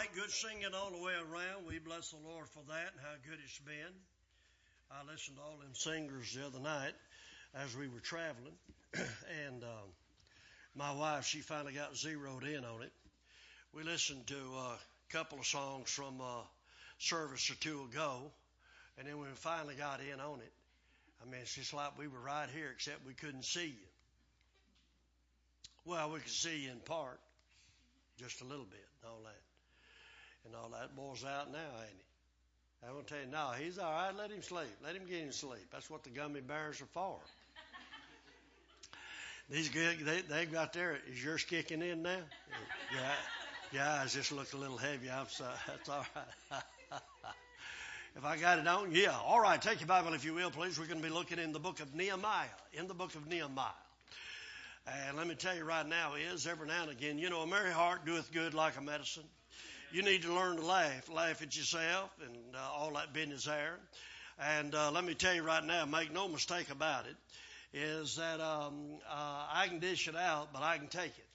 right, good singing all the way around. We bless the Lord for that and how good it's been. I listened to all them singers the other night as we were traveling, and my wife, she finally got zeroed in on it. We listened to a couple of songs from a service or two ago, and then when we finally got in on it, I mean, it's just like we were right here, except we couldn't see you. Well, we could see you in part, just a little bit, and all that. And all that boy's out now, ain't he? I'm going to tell you, no, he's all right. Let him sleep. Let him get him sleep. That's what the gummy bears are for. These good, they've got their, is yours kicking in now? Yeah, eyes just look a little heavy. I'm sorry. That's all right. If I got it on, yeah. All right, take your Bible, if you will, please. We're going to be looking in the book of Nehemiah. In the book of Nehemiah. And let me tell you right now is, every now and again, you know, a merry heart doeth good like a medicine. You need to learn to laugh at yourself and all that business there. And let me tell you right now, make no mistake about it, is that I can dish it out, but I can take it.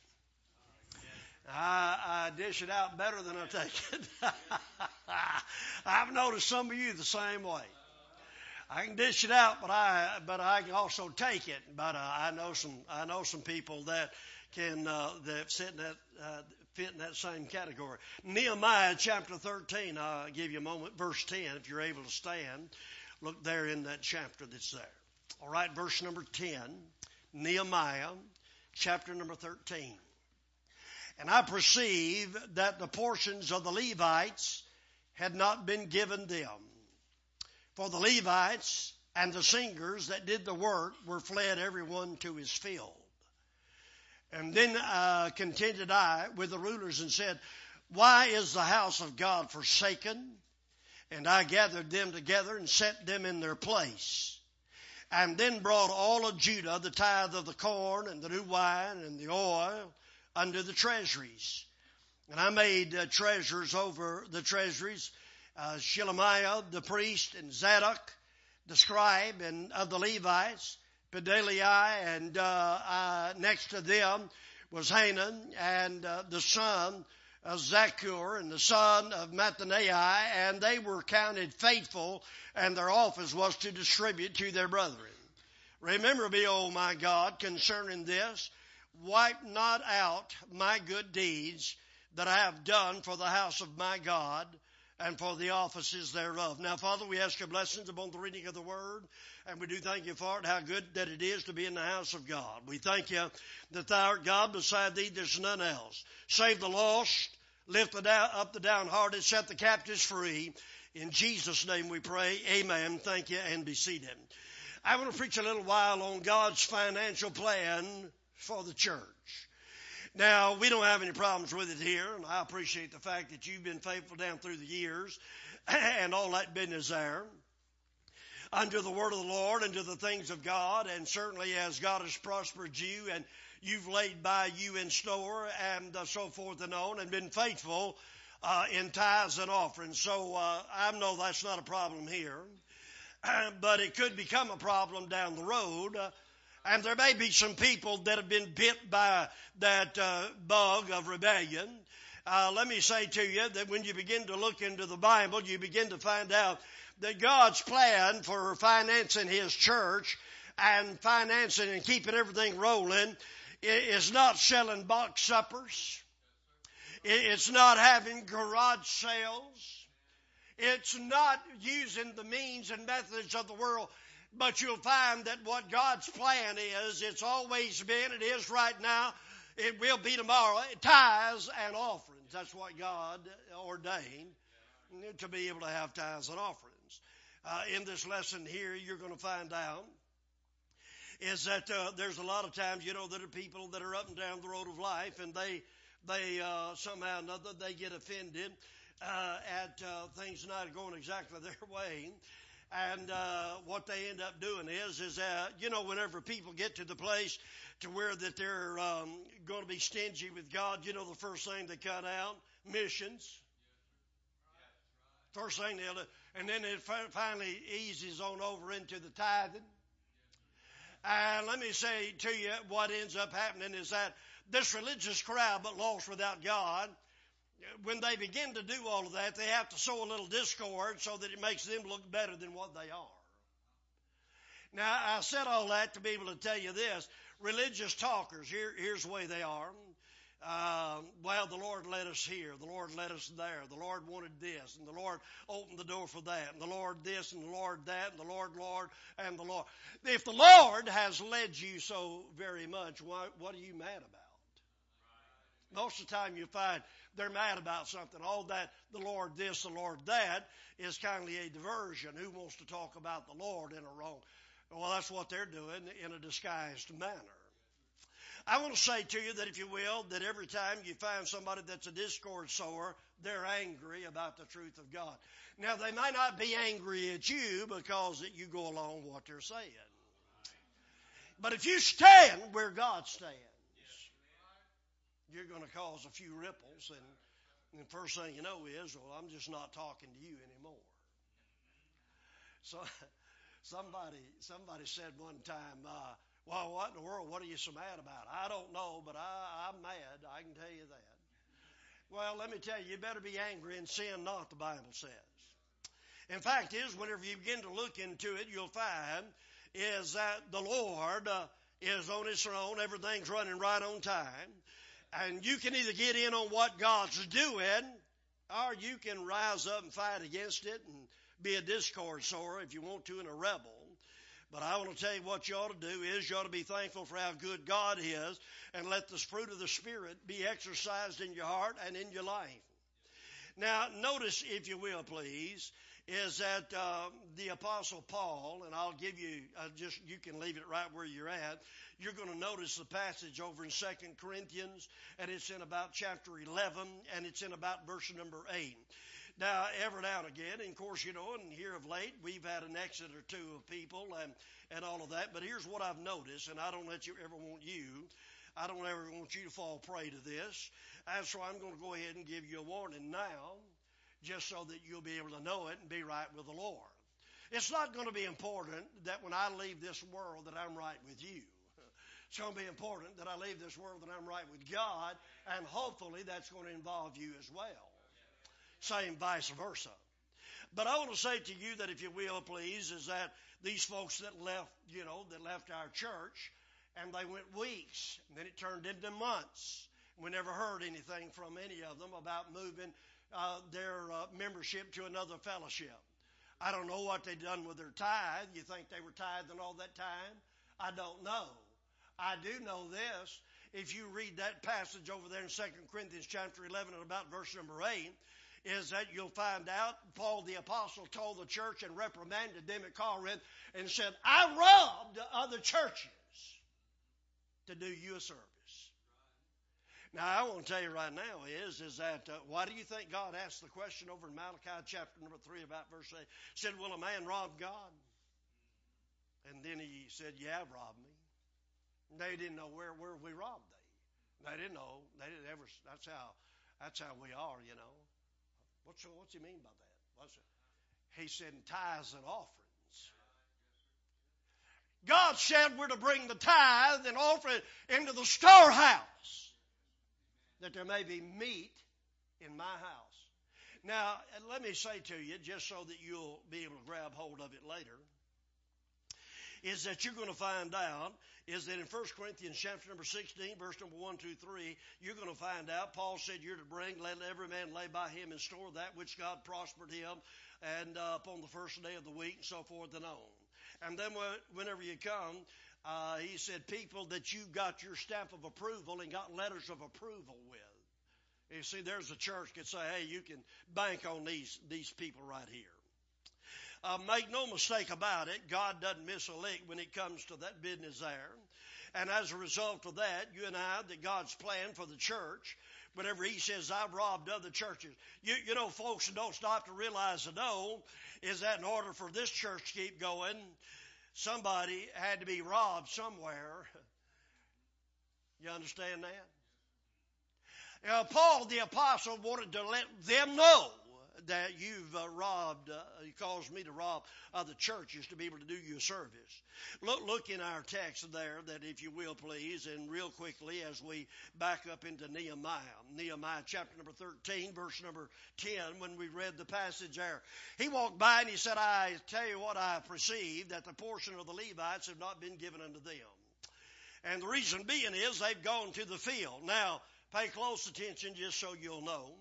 I dish it out better than I take it. I've noticed some of you the same way. I can dish it out, but I can also take it. But I know some people that can that fit in that same category. Nehemiah chapter 13. I'll give you a moment. Verse 10, if you're able to stand. Look there in that chapter that's there. All right, verse number 10. Nehemiah chapter number 13. And I perceive that the portions of the Levites had not been given them. For the Levites and the singers that did the work were fled every one to his field. And then contended I with the rulers and said, why is the house of God forsaken? And I gathered them together and set them in their place. And then brought all of Judah the tithe of the corn and the new wine and the oil under the treasuries. And I made treasurers over the treasuries, Shelemiah the priest and Zadok the scribe and of the Levites, Pedaliah, and next to them was Hanan and the son of Zaccur and the son of Mattaniah, and they were counted faithful, and their office was to distribute to their brethren. Remember me, O my God, concerning this. Wipe not out my good deeds that I have done for the house of my God and for the offices thereof. Now, Father, we ask your blessings upon the reading of the word, and we do thank you for it, how good that it is to be in the house of God. We thank you that thou art God, beside thee there's none else. Save the lost, lift up the downhearted, set the captives free. In Jesus' name we pray. Amen. Thank you, and be seated. I want to preach a little while on God's financial plan for the church. Now, we don't have any problems with it here, and I appreciate the fact that you've been faithful down through the years and all that business there unto the word of the Lord and to the things of God, and certainly as God has prospered you and you've laid by you in store and so forth and on and been faithful in tithes and offerings. So I know that's not a problem here, but it could become a problem down the road. And there may be some people that have been bit by that bug of rebellion. Let me say to you that when you begin to look into the Bible, you begin to find out that God's plan for financing his church and financing and keeping everything rolling is not selling box suppers. It's not having garage sales. It's not using the means and methods of the world. But you'll find that what God's plan is, it's always been, it is right now, it will be tomorrow, tithes and offerings. That's what God ordained, to be able to have tithes and offerings. In this lesson here, you're going to find out is that there's a lot of times, you know, that are people that are up and down the road of life, and they somehow or another, they get offended at things not going exactly their way. And what they end up doing is you know, whenever people get to the place to where that they're going to be stingy with God, you know, the first thing they cut out, missions. First thing they'll do. And then it finally eases on over into the tithing. And let me say to you, what ends up happening is that this religious crowd, but lost without God, when they begin to do all of that, they have to sow a little discord so that it makes them look better than what they are. Now, I said all that to be able to tell you this. Religious talkers, here's the way they are. Well, the Lord led us here. The Lord led us there. The Lord wanted this, and the Lord opened the door for that, and the Lord this, and the Lord that, and the Lord, and the Lord. If the Lord has led you so very much, what are you mad about? Most of the time you find they're mad about something. All that, the Lord this, the Lord that, is kindly a diversion. Who wants to talk about the Lord in a wrong? Well, that's what they're doing in a disguised manner. I want to say to you that, if you will, that every time you find somebody that's a discord sower, they're angry about the truth of God. Now, they might not be angry at you because that you go along with what they're saying. But if you stand where God stands, you're going to cause a few ripples, and the first thing you know is, well, I'm just not talking to you anymore. So somebody said one time, well, what in the world, what are you so mad about? I don't know, but I'm mad, I can tell you that. Well, let me tell you, you better be angry and sin not, the Bible says. In fact, whenever you begin to look into it, you'll find is that the Lord is on His throne, everything's running right on time, and you can either get in on what God's doing, or you can rise up and fight against it and be a discord sower if you want to, and a rebel. But I want to tell you what you ought to do is you ought to be thankful for how good God is, and let this fruit of the Spirit be exercised in your heart and in your life. Now, notice, if you will, please, is that the Apostle Paul, and I'll give you, you can leave it right where you're at. You're going to notice the passage over in 2 Corinthians, and it's in about chapter 11, and it's in about verse number 8. Now, every now and again, and of course, and here of late, we've had an exit or two of people and all of that. But here's what I've noticed, and I don't want you to fall prey to this. And so I'm going to go ahead and give you a warning now, just so that you'll be able to know it and be right with the Lord. It's not going to be important that when I leave this world that I'm right with you. It's going to be important that I leave this world that I'm right with God, and hopefully that's going to involve you as well. Same vice versa. But I want to say to you that, if you will, please, is that these folks that left our church, and they went weeks, and then it turned into months. We never heard anything from any of them about moving their membership to another fellowship. I don't know what they'd done with their tithe. You think they were tithing all that time? I don't know. I do know this. If you read that passage over there in 2 Corinthians chapter 11 and about verse number 8, is that you'll find out Paul the Apostle told the church and reprimanded them at Corinth and said, I robbed other churches to do you a service. Now, I want to tell you right now is that why do you think God asked the question over in Malachi chapter number 3 about verse 8? Said, will a man rob God? And then he said, yeah, I've robbed me. And they didn't know where we robbed they. They didn't know. They didn't ever. That's how we are, What's he mean by that? He said tithes and offerings. God said we're to bring the tithe and offering into the storehouse, that there may be meat in my house. Now, let me say to you, just so that you'll be able to grab hold of it later, is that you're going to find out is that in 1 Corinthians chapter number 16, verse number 1, 2, 3, you're going to find out, Paul said you're to bring, let every man lay by him in store that which God prospered him, and upon the first day of the week, and so forth and on. And then whenever you come, he said people that you got your stamp of approval and got letters of approval with. You see, there's a church that say, hey, you can bank on these people right here. Make no mistake about it, God doesn't miss a lick when it comes to that business there. And as a result of that, you and I, that God's plan for the church, whenever He says, I've robbed other churches, you know, folks don't stop to realize and know is that in order for this church to keep going, somebody had to be robbed somewhere. You understand that? Paul the Apostle wanted to let them know that you've robbed, you caused me to rob other churches to be able to do you a service. Look in our text there, that if you will please, and real quickly as we back up into Nehemiah. Nehemiah chapter number 13, verse number 10, when we read the passage there. He walked by and he said, I tell you what, I perceive that the portion of the Levites have not been given unto them. And the reason being is they've gone to the field. Now, pay close attention just so you'll know.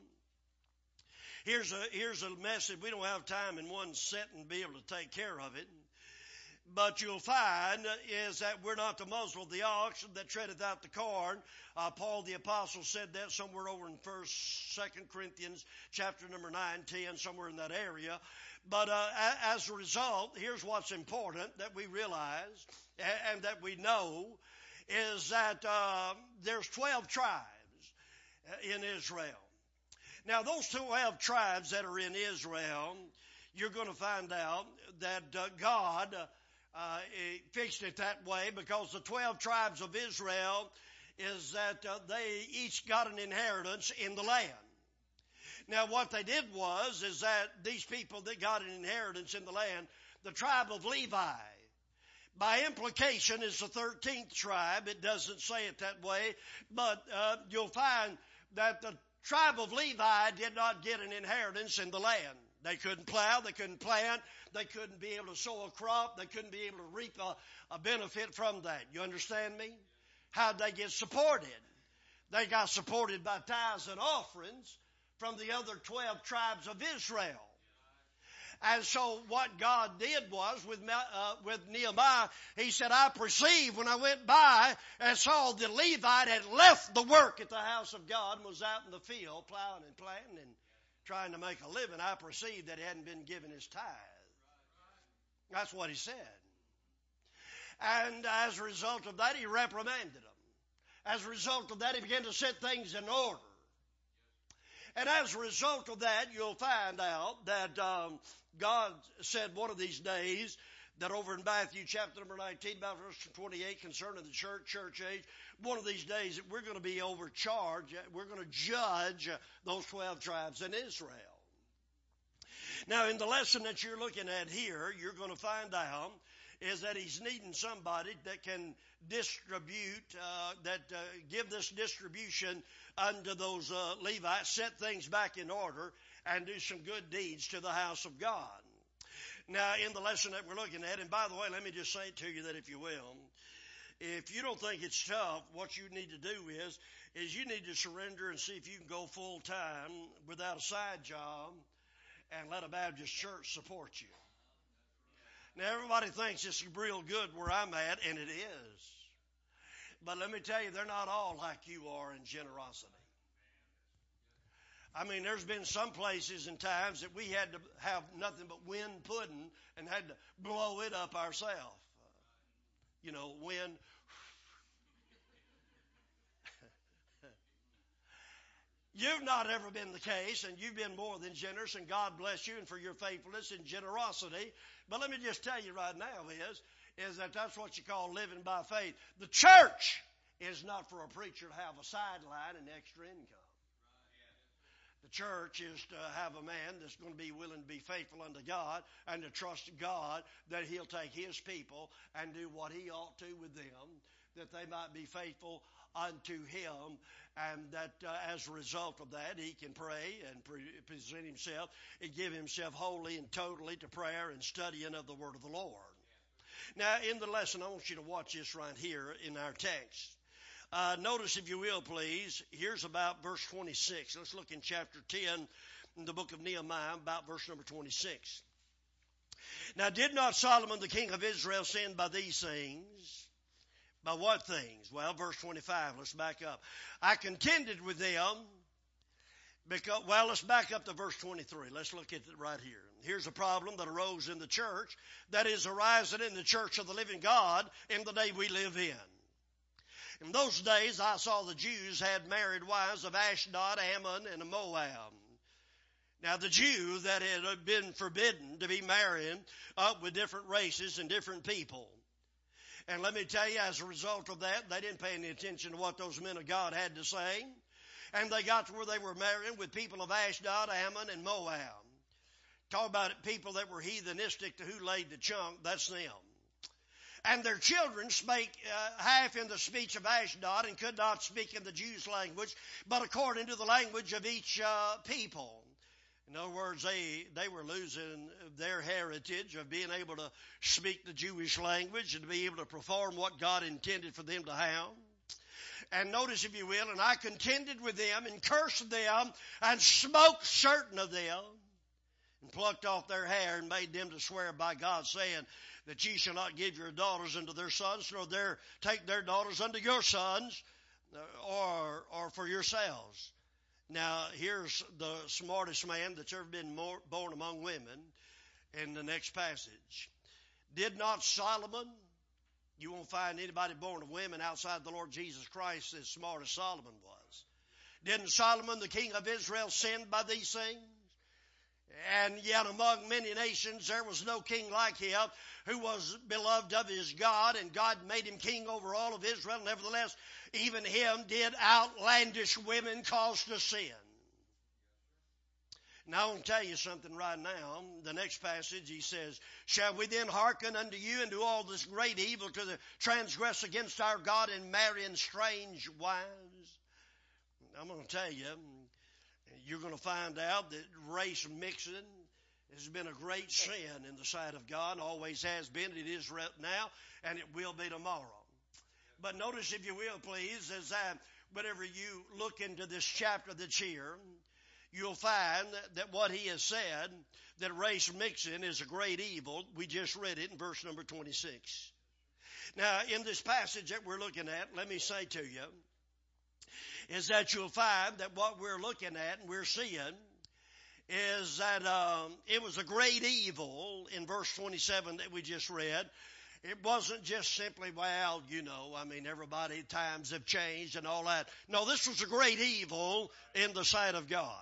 Here's a message. We don't have time in one sitting to be able to take care of it. But you'll find is that we're not to muzzle the ox that treadeth out the corn. Paul the apostle said that somewhere over in 2 Corinthians chapter number 9, 10, somewhere in that area. But as a result, here's what's important that we realize and that we know is that there's 12 tribes in Israel. Now, those 12 tribes that are in Israel, you're going to find out that God fixed it that way because the 12 tribes of Israel is that they each got an inheritance in the land. Now, what they did is that these people that got an inheritance in the land, the tribe of Levi, by implication is the 13th tribe. It doesn't say it that way, but you'll find that the tribe of Levi did not get an inheritance in the land. They couldn't plow, they couldn't plant, they couldn't be able to sow a crop, they couldn't be able to reap a benefit from that. You understand me? How'd they get supported? They got supported by tithes and offerings from the other 12 tribes of Israel. And so what God did was with Nehemiah, he said, I perceived when I went by and saw the Levite had left the work at the house of God and was out in the field plowing and planting and trying to make a living. I perceived that he hadn't been given his tithe. That's what he said. And as a result of that, he reprimanded them. As a result of that, he began to set things in order. And as a result of that, you'll find out that God said one of these days that over in Matthew chapter number 19, about verse 28, concerning the church age, one of these days that we're going to be overcharged. We're going to judge those 12 tribes in Israel. Now, in the lesson that you're looking at here, you're going to find out is that he's needing somebody that can distribute, give this distribution unto those Levites, set things back in order, and do some good deeds to the house of God. Now, in the lesson that we're looking at, and by the way, let me just say it to you that if you will, if you don't think it's tough, what you need to do is you need to surrender and see if you can go full time without a side job and let a Baptist church support you. Now, everybody thinks it's real good where I'm at, and it is. But let me tell you, they're not all like you are in generosity. I mean, there's been some places and times that we had to have nothing but wind pudding and had to blow it up ourselves. Wind. You've not ever been the case, and you've been more than generous, and God bless you and for your faithfulness and generosity. But let me just tell you right now is that that's what you call living by faith. The church is not for a preacher to have a sideline and extra income. The church is to have a man that's going to be willing to be faithful unto God and to trust God that he'll take his people and do what he ought to with them, that they might be faithful unto him, and that as a result of that, he can pray and present himself and give himself wholly and totally to prayer and studying of the word of the Lord. Now, in the lesson, I want you to watch this right here in our text. Notice, if you will, please, here's about verse 26. Let's look in chapter 10 in the book of Nehemiah, about verse number 26. Now, did not Solomon, the king of Israel, sin by these things? By what things? Well, verse 25, let's back up. I contended with them because, let's back up to verse 23. Let's look at it right here. Here's a problem that arose in the church, that is arising in the church of the living God in the day we live in. In those days, I saw the Jews had married wives of Ashdod, Ammon, and Moab. Now, the Jew that had been forbidden to be marrying up with different races and different people. And let me tell you, as a result of that, they didn't pay any attention to what those men of God had to say. And they got to where they were marrying with people of Ashdod, Ammon, and Moab. Talk about it, people that were heathenistic to who laid the chunk, that's them. And their children spake half in the speech of Ashdod and could not speak in the Jews' language, but according to the language of each people. In other words, they were losing their heritage of being able to speak the Jewish language and to be able to perform what God intended for them to have. And notice, if you will, and I contended with them and cursed them and smote certain of them and plucked off their hair and made them to swear by God, saying that ye shall not give your daughters unto their sons, nor take their daughters unto your sons, or for yourselves. Now, here's the smartest man that's ever been born among women in the next passage. Did not Solomon, you won't find anybody born of women outside the Lord Jesus Christ as smart as Solomon was. Didn't Solomon, the king of Israel, sin by these things? And yet among many nations there was no king like him, who was beloved of his God, and God made him king over all of Israel. Nevertheless, even him did outlandish women cause to sin. Now I want to tell you something right now. The next passage, he says, shall we then hearken unto you and do all this great evil to the transgress against our God and marrying strange wives? I'm going to tell you, you're going to find out that race mixing has been a great sin in the sight of God, always has been, it is now, and it will be tomorrow. But notice, if you will, please, as whenever you look into this chapter that's here, you'll find that what he has said, that race mixing is a great evil. We just read it in verse number 26. Now, in this passage that we're looking at, let me say to you, is that you'll find that what we're looking at and we're seeing is that it was a great evil in verse 27 that we just read. It wasn't just simply, well, everybody, times have changed and all that. No, this was a great evil in the sight of God.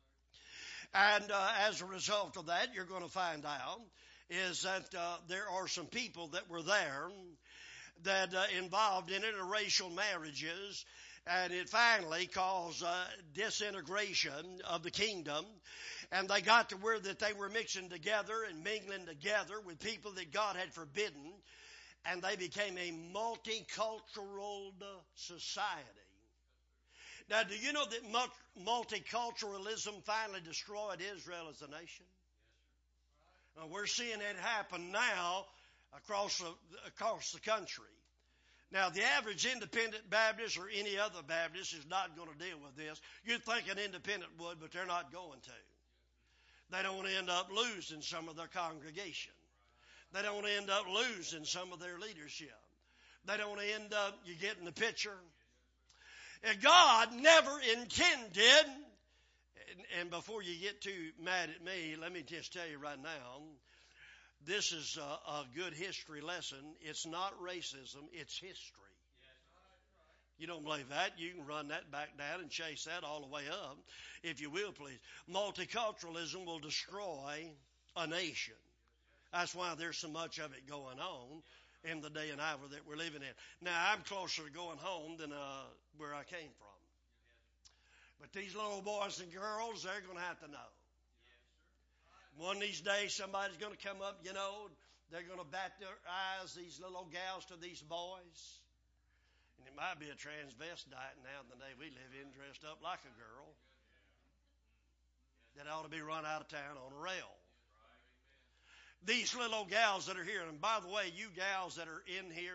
And as a result of that, you're going to find out is that there are some people that were there that involved in interracial marriages. And it finally caused disintegration of the kingdom. And they got to where that they were mixing together and mingling together with people that God had forbidden. And they became a multicultural society. Now, do you know that multiculturalism finally destroyed Israel as a nation? Now, we're seeing it happen now across the country. Now, the average independent Baptist or any other Baptist is not going to deal with this. You'd think an independent would, but they're not going to. They don't end up losing some of their congregation. They don't end up losing some of their leadership. They don't end up, you getting the picture? And God never intended, and before you get too mad at me, let me just tell you right now, this is a good history lesson. It's not racism, it's history. You don't believe that? You can run that back down and chase that all the way up, if you will, please. Multiculturalism will destroy a nation. That's why there's so much of it going on in the day and hour that we're living in. Now, I'm closer to going home than where I came from. But these little boys and girls, they're going to have to know. One of these days, somebody's going to come up, they're going to bat their eyes, these little gals, to these boys. And it might be a transvestite now in the day we live in, dressed up like a girl, that ought to be run out of town on a rail. These little gals that are here, and by the way, you gals that are in here,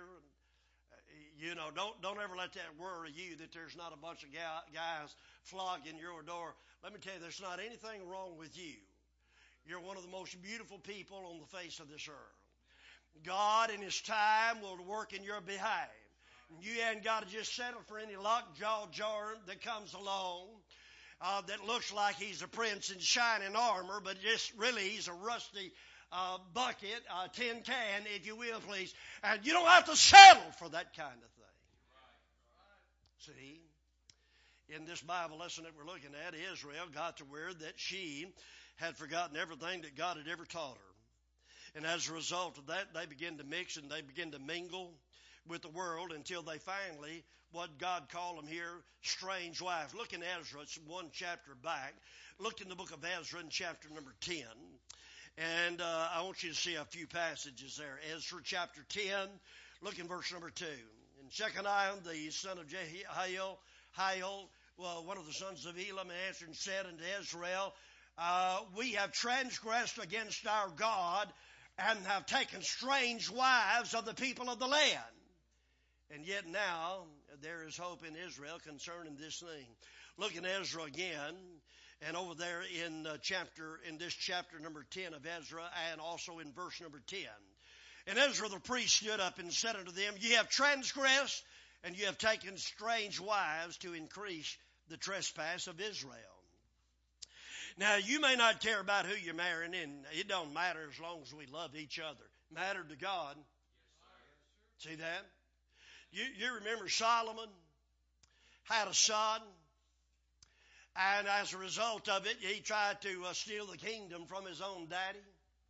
don't ever let that worry you that there's not a bunch of guys flogging your door. Let me tell you, there's not anything wrong with you. You're one of the most beautiful people on the face of this earth. God in His time will work in your behalf. You ain't got to just settle for any lockjaw jarm that comes along that looks like he's a prince in shining armor, but just really he's a rusty bucket, tin can, if you will, please. And you don't have to settle for that kind of thing. See? In this Bible lesson that we're looking at, Israel got to where that she had forgotten everything that God had ever taught her. And as a result of that, they began to mix and they began to mingle with the world until they finally what God called them here, strange wives. Look in Ezra, it's one chapter back. Look in the book of Ezra in chapter number 10. And I want you to see a few passages there. Ezra chapter 10, look in verse number 2. And Shechaniah, the son of Jehiel, well, one of the sons of Elam, answered and said unto Israel, we have transgressed against our God and have taken strange wives of the people of the land. And yet now there is hope in Israel concerning this thing. Look in Ezra again, and over there in this chapter number 10 of Ezra, and also in verse number 10. And Ezra the priest stood up and said unto them, ye have transgressed, and ye have taken strange wives to increase the trespass of Israel. Now, you may not care about who you're marrying, and it don't matter as long as we love each other. Matter to God. See that? You remember Solomon had a son, and as a result of it, he tried to steal the kingdom from his own daddy.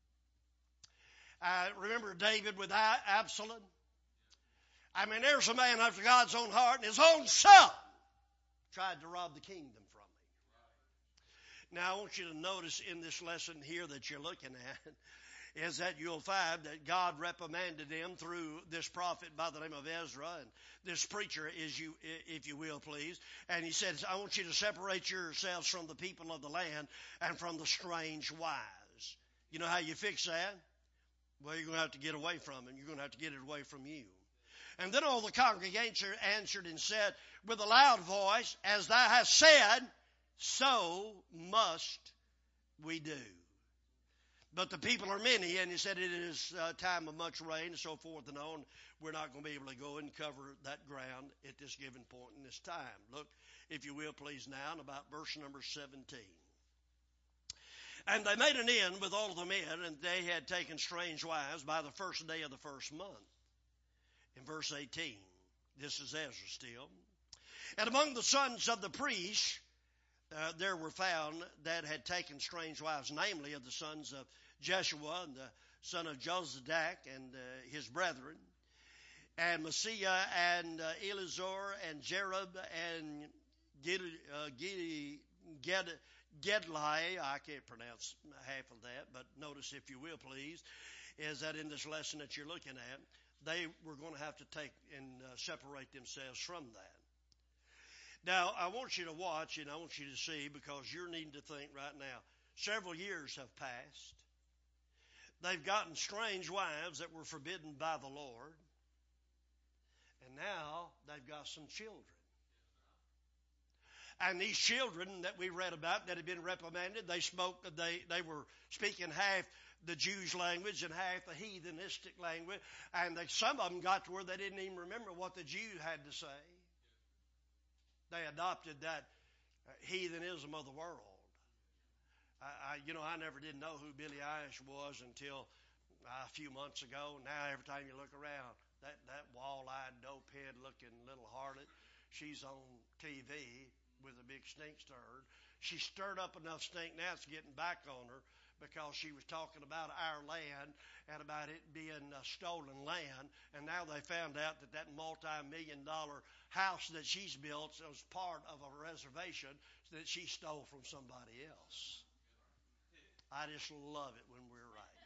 Remember David with Absalom? I mean, there's a man after God's own heart, and his own son tried to rob the kingdom from him. Now, I want you to notice in this lesson here that you're looking at is that you'll find that God reprimanded them through this prophet by the name of Ezra and this preacher, if you will, please. And he said, I want you to separate yourselves from the people of the land and from the strange wives. You know how you fix that? Well, you're going to have to get away from them. You're going to have to get it away from you. And then all the congregation answered and said with a loud voice, as thou hast said, so must we do. But the people are many, and he said it is a time of much rain and so forth and on. We're not going to be able to go and cover that ground at this given point in this time. Look, if you will, please, now, in about verse number 17. And they made an end with all of the men, and they had taken strange wives by the first day of the first month. In verse 18, this is Ezra still. And among the sons of the priests, there were found that had taken strange wives, namely of the sons of Jeshua and the son of Jozadak and his brethren, and Messiah and Elizur and Jerub and Gedlai. I can't pronounce half of that, but notice, if you will, please, is that in this lesson that you're looking at, they were going to have to take and separate themselves from that. Now, I want you to watch and I want you to see, because you're needing to think right now. Several years have passed. They've gotten strange wives that were forbidden by the Lord. And now they've got some children. And these children that we read about that had been reprimanded, they were speaking half the Jews' language and half the heathenistic language. And some of them got to where they didn't even remember what the Jew had to say. They adopted that heathenism of the world. I never did know who Billie Eilish was until a few months ago. Now every time you look around, that wall-eyed, dope-head looking little harlot, she's on TV with a big stink stirred. She stirred up enough stink now it's getting back on her, because she was talking about our land and about it being stolen land. And now they found out that multi-million-dollar house that she's built was part of a reservation that she stole from somebody else. I just love it when we're right.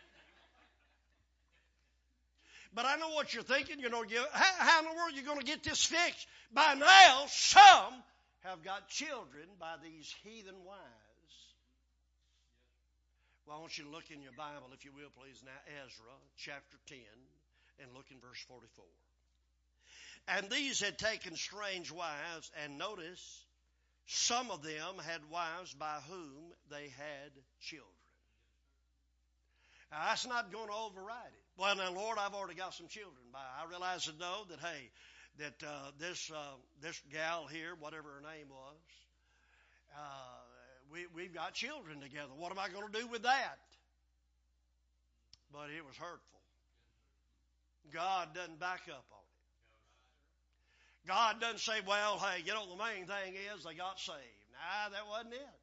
But I know what you're thinking. How in the world are you going to get this fixed? By now, some have got children by these heathen wives. Well, I want you to look in your Bible, if you will, please, now, Ezra chapter 10, and look in verse 44. And these had taken strange wives, and notice, some of them had wives by whom they had children. Now, that's not going to override it. Well, now, Lord, I've already got some children. I realize and know that, hey, that this gal here, whatever her name was, we've got children together. What am I going to do with that? But it was hurtful. God doesn't back up on it. God doesn't say, well, hey, the main thing is they got saved. Nah, that wasn't it.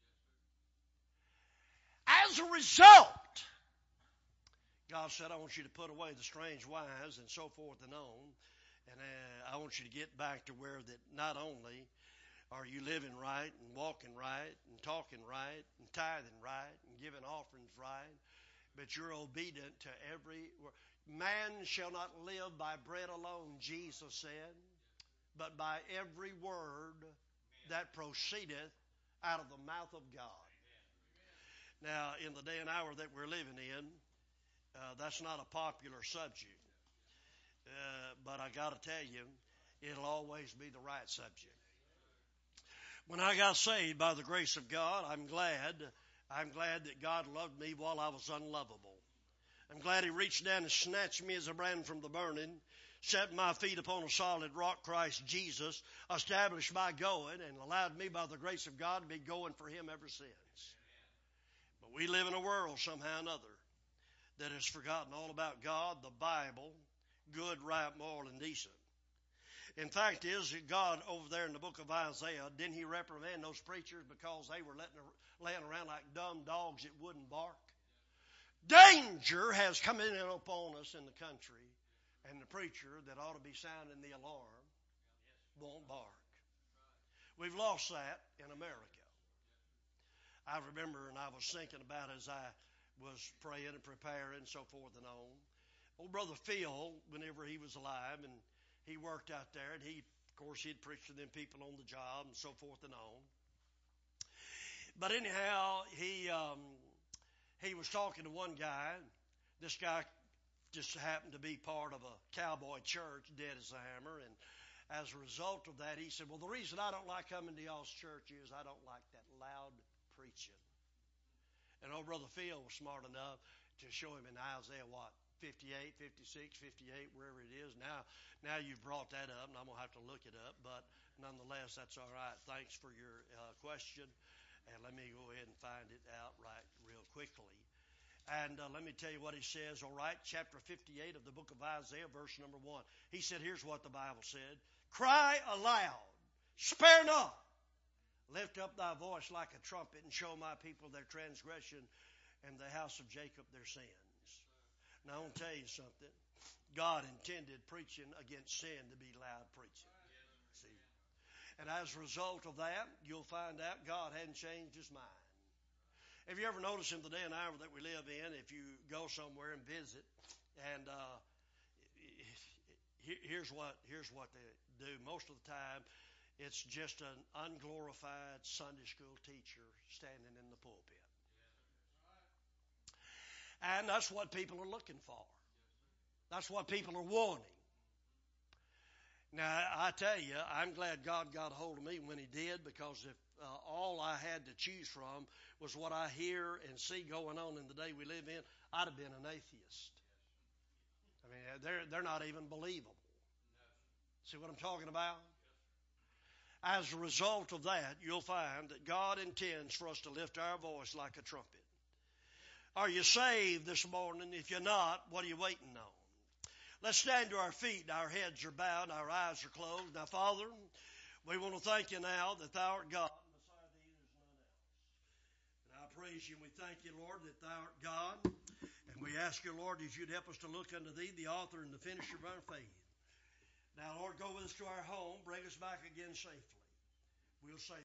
As a result, God said, I want you to put away the strange wives and so forth and on. And I want you to get back to where that not only are you living right and walking right and talking right and tithing right and giving offerings right, but you're obedient to every word. Man shall not live by bread alone, Jesus said, but by every word that proceedeth out of the mouth of God. Now, in the day and hour that we're living in, that's not a popular subject. But I got to tell you, it'll always be the right subject. When I got saved by the grace of God, I'm glad that God loved me while I was unlovable. I'm glad He reached down and snatched me as a brand from the burning, set my feet upon a solid rock, Christ Jesus, established my going, and allowed me by the grace of God to be going for Him ever since. But we live in a world somehow or another that has forgotten all about God, the Bible, good, right, moral, and decent. In fact, is God over there in the book of Isaiah, didn't He reprimand those preachers because they were laying around like dumb dogs that wouldn't bark? Danger has come in upon us in the country, and the preacher that ought to be sounding the alarm won't bark. We've lost that in America. I remember, and I was thinking about as I was praying and preparing and so forth and on. Old Brother Phil, whenever he was alive, and he worked out there, and of course, he'd preach to them people on the job and so forth and on. But anyhow, he was talking to one guy. This guy just happened to be part of a cowboy church, dead as a hammer, and as a result of that, he said, well, the reason I don't like coming to y'all's church is I don't like that loud preaching. And old Brother Phil was smart enough to show him in Isaiah, 58, 56, 58, wherever it is. Now you've brought that up, and I'm going to have to look it up, but nonetheless, that's all right. Thanks for your question, and let me go ahead and find it out right real quickly. And let me tell you what he says, all right, chapter 58 of the book of Isaiah, verse number 1. He said, here's what the Bible said. Cry aloud, spare not. Lift up thy voice like a trumpet and show my people their transgression and the house of Jacob their sins. Now, I want to tell you something. God intended preaching against sin to be loud preaching. See? And as a result of that, you'll find out God hadn't changed His mind. Have you ever noticed in the day and hour that we live in, if you go somewhere and visit, and here's what they do. Most of the time, it's just an unglorified Sunday school teacher standing in the pulpit. And that's what people are looking for. That's what people are wanting. Now, I tell you, I'm glad God got a hold of me when He did, because if all I had to choose from was what I hear and see going on in the day we live in, I'd have been an atheist. I mean, they're not even believable. See what I'm talking about? As a result of that, you'll find that God intends for us to lift our voice like a trumpet. Are you saved this morning? If you're not, what are you waiting on? Let's stand to our feet. Our heads are bowed. Our eyes are closed. Now, Father, we want to thank You now that Thou art God. Beside Thee is none else. And I praise You and we thank You, Lord, that Thou art God. And we ask You, Lord, that You'd help us to look unto Thee, the author and the finisher of our faith. Now, Lord, go with us to our home. Bring us back again safely. We'll say